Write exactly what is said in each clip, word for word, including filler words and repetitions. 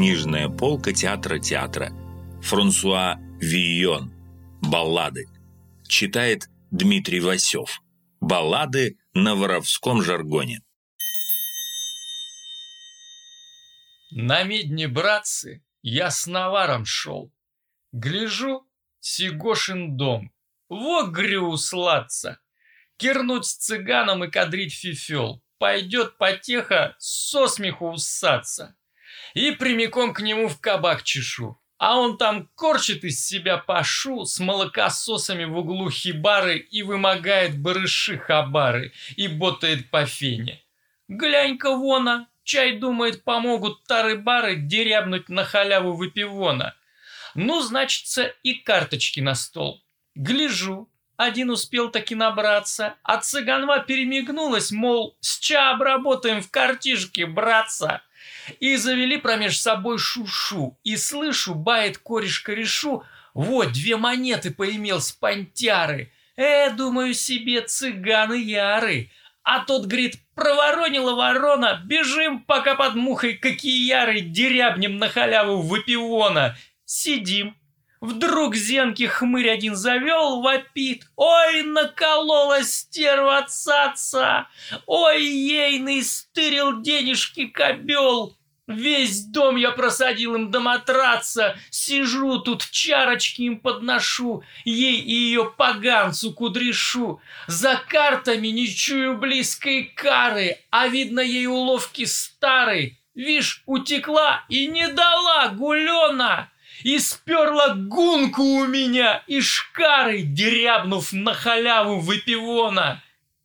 Книжная полка театра театра. Франсуа Вийон. Баллады. Читает Дмитрий Васев. Баллады на воровском жаргоне. На медне, братцы, я с наваром шел. Гляжу, Сигошин дом. Во, грю, усладца. Кернуть с цыганом и кадрить фифел. Пойдет потеха со смеху усаться. И прямиком к нему в кабак чешу. А он там корчит из себя пашу с молокососами в углу хибары и вымогает барыши-хабары и ботает по фене. Глянь-ка вона, чай думает, помогут тары-бары дерябнуть на халяву выпивона. Ну, значится, и карточки на стол. Гляжу, один успел таки набраться, а цыганва перемигнулась, мол, с ча обработаем в картишке, братца. И завели промеж собой шушу, и слышу, бает кореш корешу, вот, две монеты поимел с пантяры. Э, думаю себе, цыганы яры. А тот, говорит, проворонила ворона, бежим, пока под мухой кокияры дерябнем на халяву выпивона. Сидим. Вдруг зенки хмырь один завел, вопит. Ой, наколола стерва цаца! Ой, ейный стырил денежки кобел! Весь дом я просадил им до матраца. Сижу тут, чарочки им подношу, ей и ее поганцу кудряшу. За картами не чую близкой кары, а видно ей уловки старой. Вишь, утекла и не дала гулена. И сперла гунку у меня, и шкарой, дерябнув на халяву выпивона.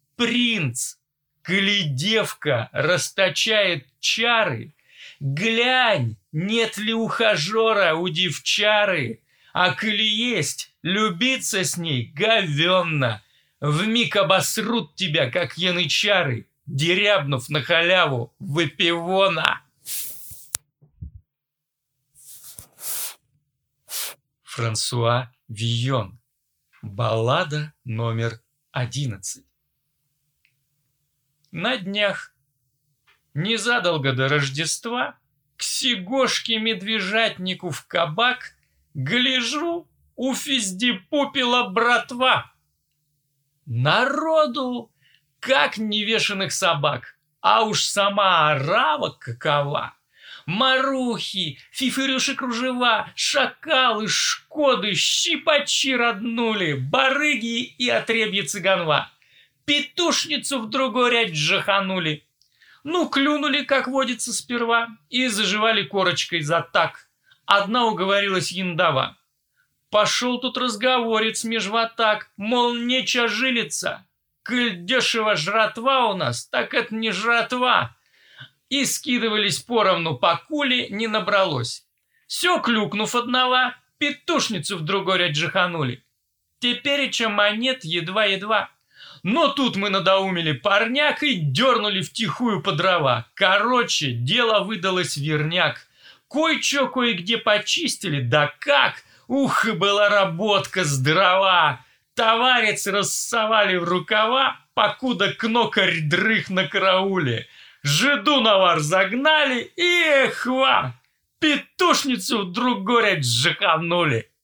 Принц, коли девка расточает чары, глянь, нет ли ухажера у девчары, а коли есть, любиться с ней говенно. Вмиг обосрут тебя, как янычары, дерябнув на халяву выпивона. Франсуа Вийон. Баллада номер одиннадцать. На днях, незадолго до Рождества, к Сигошке-медвежатнику в кабак гляжу, у физдипупила братва. Народу, как невешенных собак, а уж сама орава какова. Марухи, фифырюши-кружева, шакалы, шкоды, щипачи роднули, барыги и отребье цыганва. Петушницу в другой ряд жаханули. Ну, клюнули, как водится, сперва, и заживали корочкой за так. Одна уговорилась яндова. Пошел тут разговорец меж ватак, мол, нечего жилиться. Коль дешево жратва у нас, так это не жратва. И скидывались поровну по куле, не набралось. Все клюкнув одного, петушницу в другой ряд жаханули. Тепереча монет едва-едва. Но тут мы надоумили парняк и дернули втихую по дрова. Короче, дело выдалось верняк. Кое-че кое-где почистили, да как! Ух, и была работка здорова! Товарец рассовали в рукава, покуда кнокарь дрых на карауле. Жиду навар загнали и, эх, ва, петушницу в другой ряд жаханули.